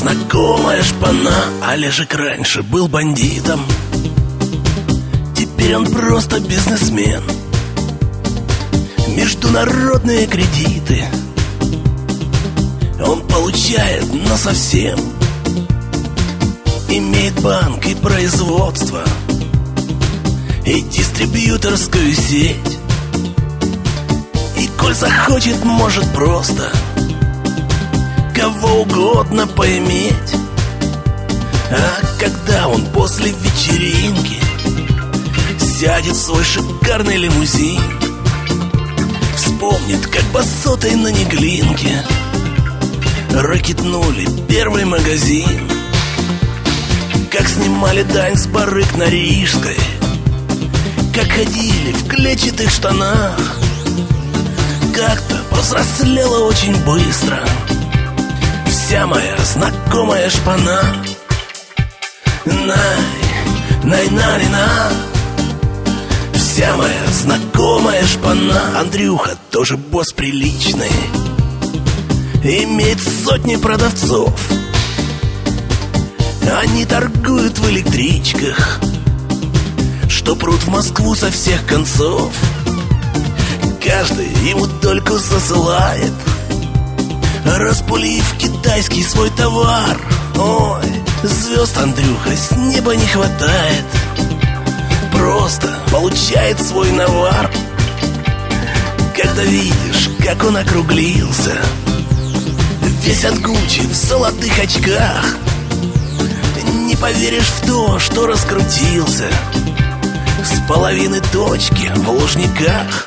знакомая шпана. Олежек раньше был бандитом, теперь он просто бизнесмен. Международные кредиты он получает насовсем. Имеет банк и производство, и дистрибьюторскую сеть. И коль захочет, может просто кого угодно поиметь. А когда он после вечеринки сядет в свой шикарный лимузин, вспомнит, как басотой на Неглинке ракетнули первый магазин, как снимали дань с барыг на Рижской, как ходили в клетчатых штанах. Как-то повзрослела очень быстро вся моя знакомая шпана. Най-най-най-на. Вся моя знакомая шпана. Андрюха тоже босс приличный, имеет сотни продавцов. Они торгуют в электричках, что прут в Москву со всех концов. Каждый ему только засылает, распулив китайский свой товар. Ой, звезд, Андрюха, с неба не хватает, просто получает свой навар. Когда видишь, как он округлился, весь от Гуччи в золотых очках, не поверишь в то, что раскрутился с половины точки в Лужниках.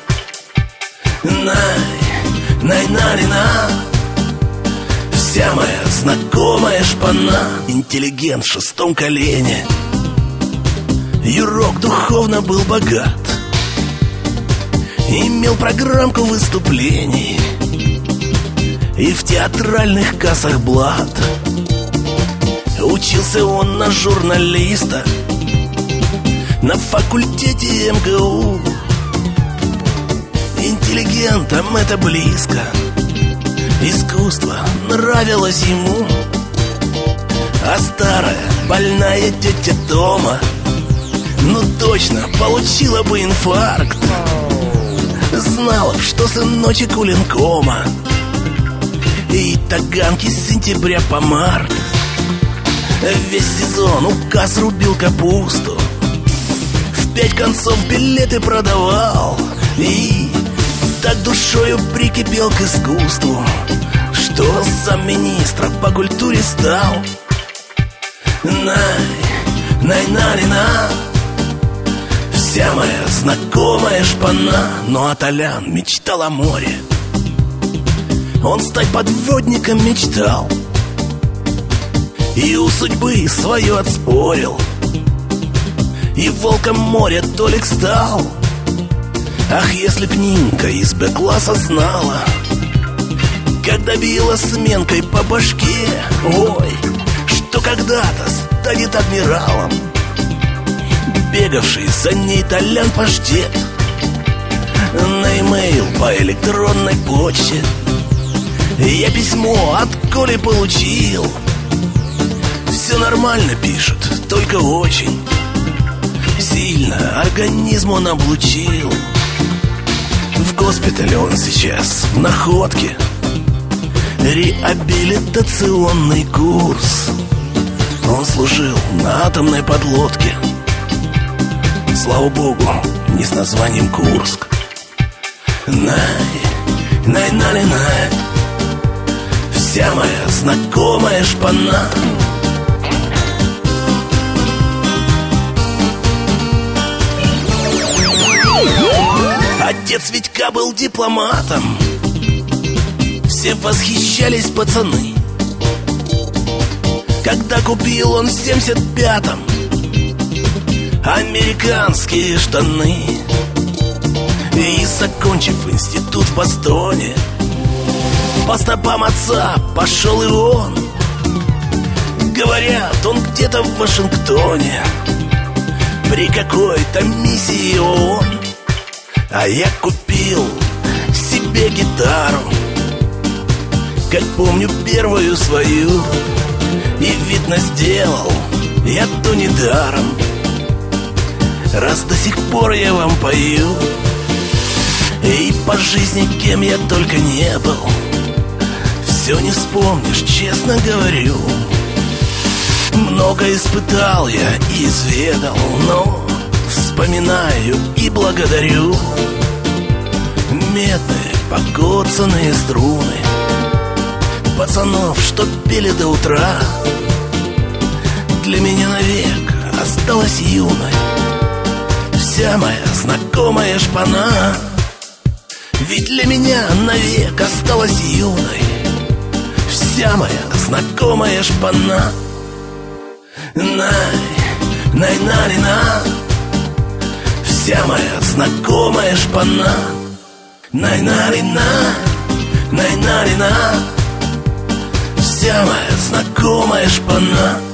Най-най-най-на. Вся моя знакомая шпана. Интеллигент в шестом колене, Юрок духовно был богат, имел программку выступлений и в театральных кассах блат. Учился он на журналиста на факультете МГУ. Интеллигентам это близко, искусство нравилось ему. А старая больная тетя Тома ну точно получила бы инфаркт. Знала б, что сыночек у ленкома, и таганки с сентября по март весь сезон у касс рубил капусту, в 5 концов билеты продавал и так душою прикипел к искусству, что замминистра по культуре стал. Най-най-най-на. Вся моя знакомая шпана. Но а Толян мечтал о море, он стать подводником мечтал, и у судьбы свое отспорил, и волком моря Толик стал. Ах, если б Нинка из Б-класса знала, когда била сменкой по башке, ой, что когда-то станет адмиралом, бегавший за ней Толян паштет. На имейл по электронной почте я письмо от Коли получил. Все нормально пишут, только очень сильно организм он облучил. В госпитале он сейчас в находке, реабилитационный курс. Он служил на атомной подлодке, слава богу, не с названием Курск. Най-най-най-най. Вся моя знакомая шпана. Отец Витька был дипломатом, все восхищались пацаны, когда купил он в 75-м американские штаны. И, закончив институт в Бостоне, по стопам отца пошел и он. Говорят, он где-то в Вашингтоне при какой-то миссии ООН. А я купил себе гитару, как помню первую свою, приятно сделал я, то недаром. Раз до сих пор я вам пою, и по жизни кем я только не был, все не вспомнишь, честно говорю. Много испытал я и изведал, но вспоминаю и благодарю. Медные покоцанные струны пацанов, что пели до утра, для меня навек осталась юной вся моя знакомая шпана. Ведь для меня навек осталась юной вся моя знакомая шпана. Най-най-на, вся моя знакомая шпана. Най-на-ли-на, най-на-ли-на, вся моя знакомая шпана.